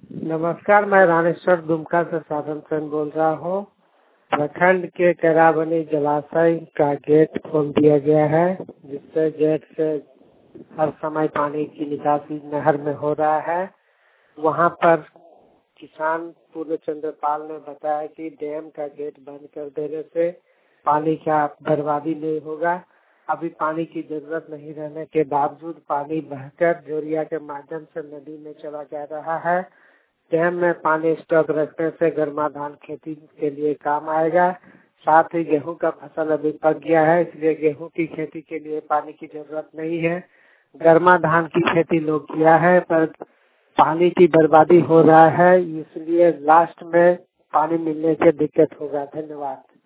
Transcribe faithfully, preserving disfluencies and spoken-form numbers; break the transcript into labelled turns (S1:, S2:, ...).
S1: नमस्कार, मैं रामेश्वर दुमका से साधन सेन बोल रहा हूँ। प्रखंड के केराबनी जलाशय का गेट खोल दिया गया है, जिससे गेट से हर समय पानी की निकासी नहर में हो रहा है। वहाँ पर किसान पूर्व चंद्रपाल ने बताया कि डैम का गेट बंद कर देने से पानी का बर्बादी नहीं होगा। अभी पानी की जरूरत नहीं रहने के बावजूद पानी बहकर जोरिया के माध्यम से नदी में चला जा रहा है। डैम में पानी स्टॉक रखने से गर्मा धान खेती के लिए काम आएगा। साथ ही गेहूं का फसल अभी पक गया है, इसलिए गेहूं की खेती के लिए पानी की जरूरत नहीं है। गर्मा धान की खेती लोग किया है, पर पानी की बर्बादी हो रहा है, इसलिए लास्ट में पानी मिलने से दिक्कत होगा। धन्यवाद।